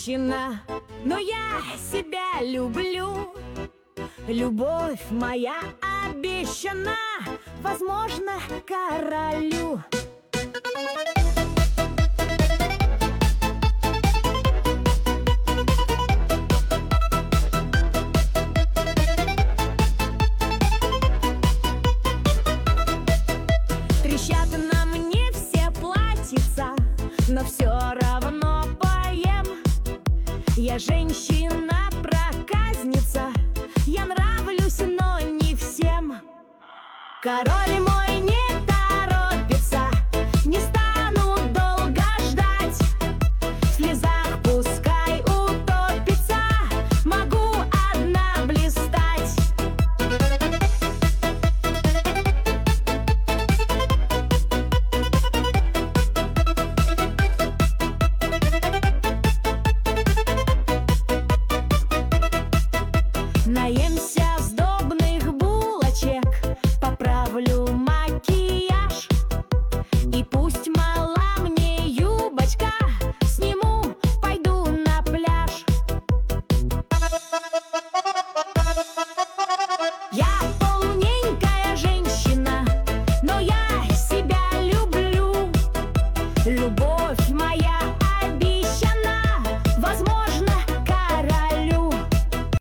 женщина, но я себя люблю. Любовь моя обещана, возможно, королю. Трещат на мне все платьица, но все равно поем. Я женщина-проказница, я нравлюсь, но не всем. Король мой не